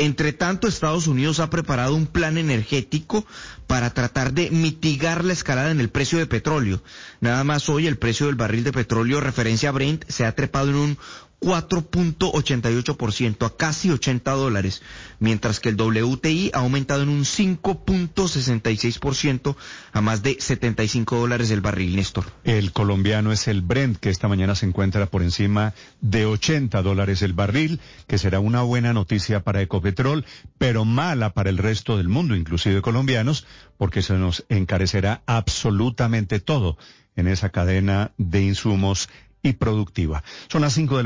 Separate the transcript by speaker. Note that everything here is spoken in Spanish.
Speaker 1: Entre tanto, Estados Unidos ha preparado un plan energético para tratar de mitigar la escalada en el precio de petróleo. Nada más hoy el precio del barril de petróleo referencia a Brent se ha trepado en un 4.88% a casi $80, mientras que el WTI ha aumentado en un 5.66% a más de $75 el barril, Néstor.
Speaker 2: El colombiano es el Brent, que esta mañana se encuentra por encima de $80 el barril, que será una buena noticia para Ecopetrol, pero mala para el resto del mundo, inclusive colombianos, porque se nos encarecerá absolutamente todo en esa cadena de insumos y productiva. Son las 5 de la